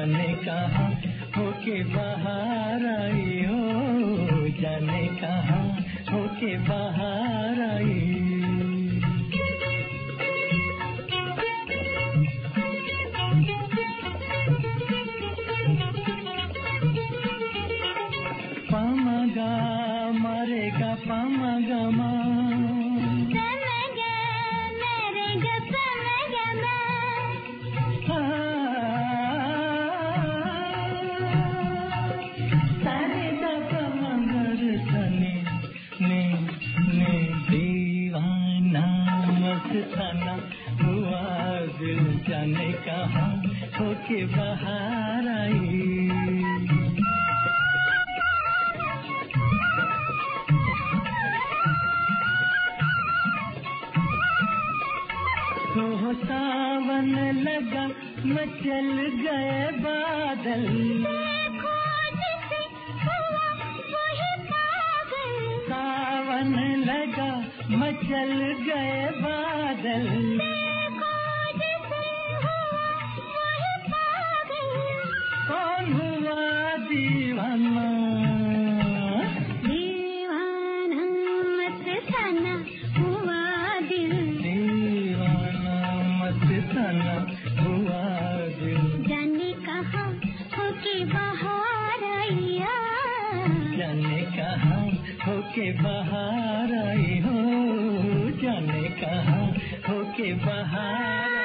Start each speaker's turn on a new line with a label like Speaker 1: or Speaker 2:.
Speaker 1: जाने कहाँ होके बाहर आई हो, जाने कहाँ होके बाहर आई। पामगा मरेगा पामगमा थाना हुआ दिल, जाने कहाँ होके बाहर आई। तो सावन लगा मचल गए बादल, सावन लगा मचल गए बादल, कौन हुआ दीवाना, दीवाना मत थाना हुआ दिल, दीवाना मत थाना हुआ दिल, जाने कहाँ होके बाहर आया, जाने कहाँ होके बाहर आई हो, जाने कहाँ होके बाहर